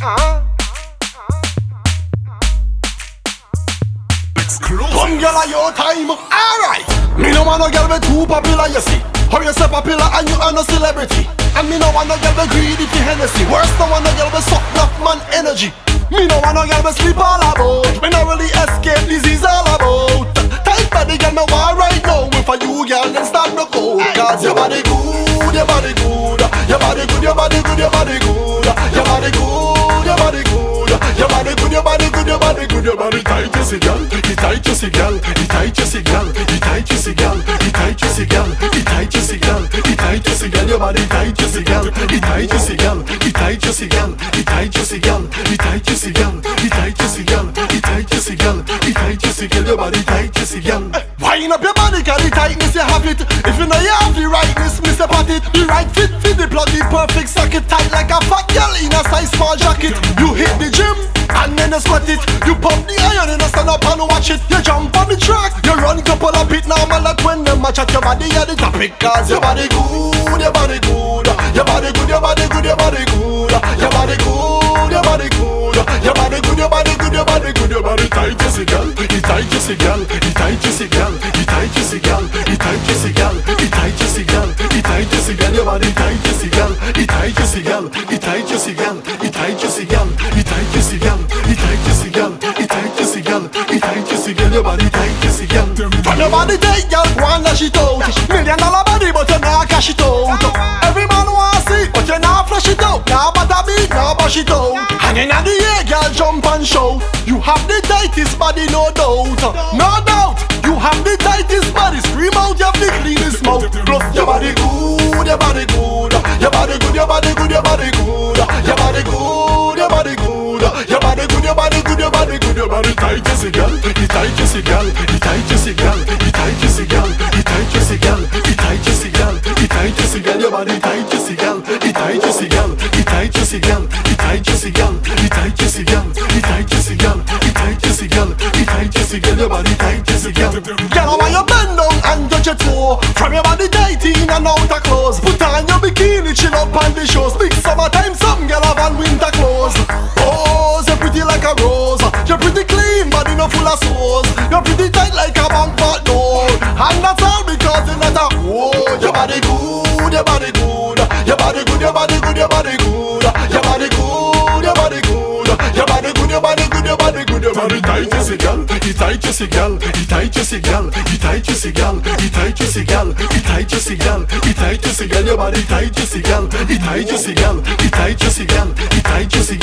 Come girl at your time, alright. Me no want no girl be too popular, you see. How you say popular and you are no celebrity. And me no want no girl be greedy for Hennessy. Worse no want no girl be suck enough man energy. Me no want no girl be sleep all about. Me no really escape disease all about. Tight body girl me want right now. If a you girl then start no code. Cause your body good, your body good. Your body good, your body good, your body good. Your body good, your body good. Your body good, your body good, your body good. Your body tight, you see girl. It tight, you see girl. It tight, you see girl. It tight, you see girl. It tight, you see girl. It tight, you see girl. It tight, you see girl. Your body tight, you see girl. It tight, you see girl. It tight, you see girl. It tight, you see girl. It tight, you see girl. It tight, you see girl. It tight, you see girl. It tight, you see girl. Your body tight, you see girl. Wind up your body, girl. The tightness you have it. If you know you have the rightness, Mr. Pat it. The right fit, the plug, the perfect socket. Tight like a fat girl in a size small jacket. You hit the gym and then you sweat it. You pump the iron and you stand up and watch it. You jump on the track, you run couple of it normal. Like when them match at your body at the topic. Cause your body good, your body good. Your body good, your body good, your body good. Your body good, your body good. Your body good, your body good, your body good. Your body tight, you see girl. It tight, you see girl. It tight, you see girl. It tight, you see girl. It tight, you see girl. It tight, you see girl. It tight, you see girl. Your body tight, you see girl. It tight, you see girl. It tight, you see girl. It tight, you see girl. It tight, you see girl. It tight, you see girl. It tight, you see girl. It tight, you see girl. Your body tight, you see girl. From your body tight, girl, go and dash it out. $1,000,000 body, but you not cash it out. Every man want see, but you not flush it out. Now butter beat, now bash it out. Hanging at the air, girl, jump and show. You have the tightest body, no doubt. No doubt, you have the tightest body. Scream out, you have the cleanest mouth. Plus your body good, your body good. Your body good, your body good, your body good. Your body good, your body good. Your body good, your body good, your body good. Your body tight, you see girl. It tight, you see girl. It tight, you see girl. It tight, you see girl. It tight, you see girl. It tight, you see girl. It tight, you see girl. Your body tight, you see girl. It tight, you see girl. It tight, you see girl. It tight, you see girl. It tight, you see girl. It tight, you see girl. It tight, you see girl. It tight, you see girl. Your body tight, you see girl. Girl, I want you bend down and touch your toe. From your body tight in and out of clothes. Put on your bikini, chill up on the shows. Big summertime, some girl have on winter clothes. Pose, you're pretty like a rose. You're pretty clean, body no full of sores. You're pretty tight like a bank pot door. And that's all because you're not a whoa. Your body good, your body good. Your body good, your body good, your body good. Your body good, your body good. Your body good, your body good, your body good. Your body tight, you see girl. It tight, you see girl. It tight, you see girl. It tight, you see girl. It tight, you see girl. It tight, you see girl. It tight, you see girl. Your body tight, you see girl. It tight, you see girl. It tight, you see girl. It tight, you see